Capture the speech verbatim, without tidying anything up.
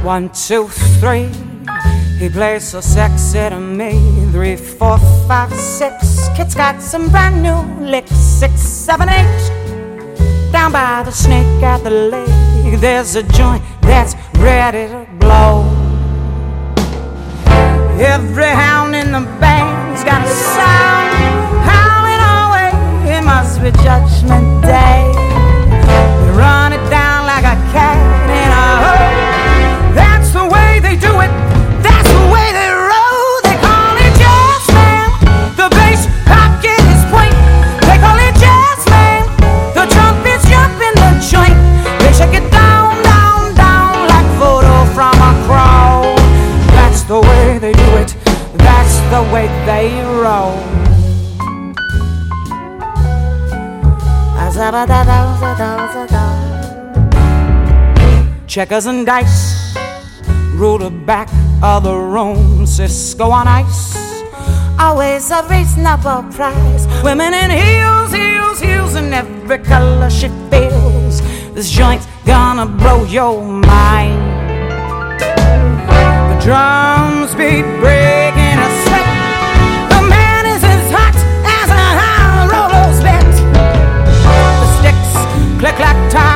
One, two, three. He plays so sexy to me. Three, four, five, six. Kid's got some brand new licks. Six, seven, eight. Down by the snake at the lake, there's a joint that's ready to blow. Every hound in the band's got a sound howling away. It must be Judgment Day. We run it down like a cat in a hole. That's the way they do it. That's the way they roll. They call it jazz, man. The bass pocket is point. They call it jazz, man. The trumpets jump in the joint. They shake it down, down, down like photo from a crowd. That's the way they do it. That's the way they roll. Checkers and dice rule the back of the room. Cisco on ice, always a reasonable price. Women in heels, heels, heels in every color she feels. This joint's gonna blow your mind. The drums beat breaking a sweat. The man is as hot as a high roller's bet. The sticks click like time.